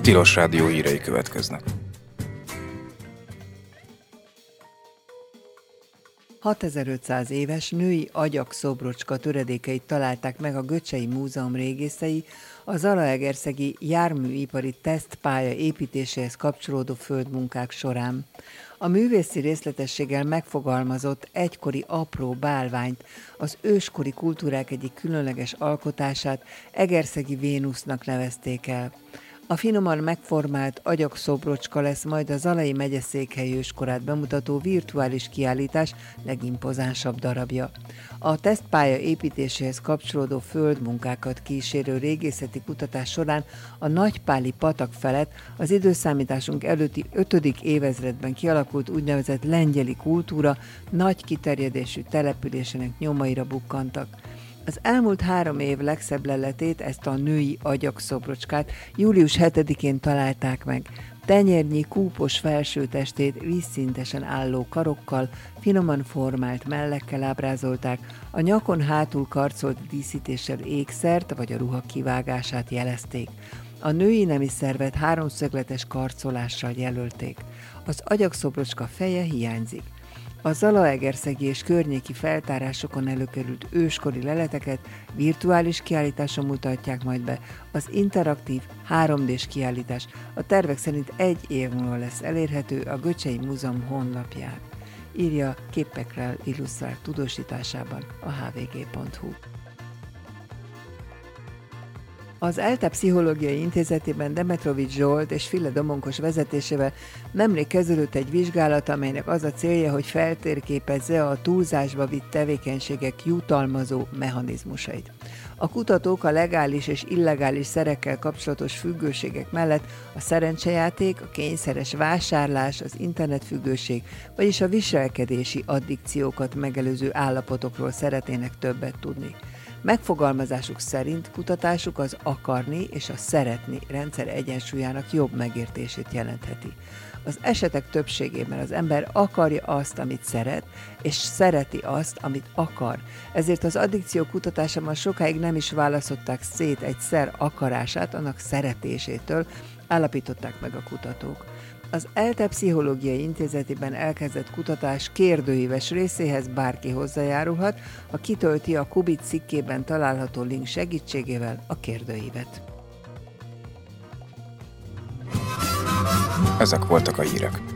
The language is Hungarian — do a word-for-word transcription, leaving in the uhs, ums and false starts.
Tilos Rádió hírei következnek. hatezer-ötszáz éves női agyakszobrocska töredékeit találták meg a Göcsei Múzeum régészei a zalaegerszegi járműipari tesztpálya építéséhez kapcsolódó földmunkák során. A művészi részletességgel megfogalmazott egykori apró bálványt, az őskori kultúrák egyik különleges alkotását Egerszegi Vénusznak nevezték el. A finoman megformált agyakszobrocska lesz majd a Zalai megyeszékhely őskorát bemutató virtuális kiállítás legimpozánsabb darabja. A tesztpálya építéséhez kapcsolódó földmunkákat kísérő régészeti kutatás során a Nagypáli patak felett az időszámításunk előtti ötödik évezredben kialakult úgynevezett lengyeli kultúra nagy kiterjedésű településének nyomaira bukkantak. Az elmúlt három év legszebb leletét, ezt a női agyakszobrocskát július hetedikén találták meg. Tenyérnyi kúpos felsőtestét vízszintesen álló karokkal, finoman formált mellekkel ábrázolták, a nyakon hátul karcolt díszítéssel ékszert vagy a ruha kivágását jelezték. A női nemi szervet háromszögletes karcolással jelölték. Az agyakszobrocska feje hiányzik. A zalaegerszegi és környéki feltárásokon előkerült őskori leleteket virtuális kiállításon mutatják majd be. Az interaktív három dés kiállítás a tervek szerint egy év múlva lesz elérhető a Göcsei Múzeum honlapján. Írja képekkel illusztrált tudósításában a há vé gé pont hú. Az ELTE Pszichológiai Intézetében Demetrovics Zsolt és File Domonkos vezetésével nemrég kezdődött egy vizsgálat, amelynek az a célja, hogy feltérképezze a túlzásba vitt tevékenységek jutalmazó mechanizmusait. A kutatók a legális és illegális szerekkel kapcsolatos függőségek mellett a szerencsejáték, a kényszeres vásárlás, az internetfüggőség, vagyis a viselkedési addikciókat megelőző állapotokról szeretnének többet tudni. Megfogalmazásuk szerint kutatásuk az akarni és a szeretni rendszer egyensúlyának jobb megértését jelentheti. Az esetek többségében az ember akarja azt, amit szeret, és szereti azt, amit akar. Ezért az addikció kutatásában sokáig nem is választották szét egy szer akarását annak szeretésétől, állapították meg a kutatók. Az ELTE Pszichológiai Intézetében elkezdett kutatás kérdőíves részéhez bárki hozzájárulhat, ha kitölti a Kubit cikkében található link segítségével a kérdőívet. Ezek voltak a hírek.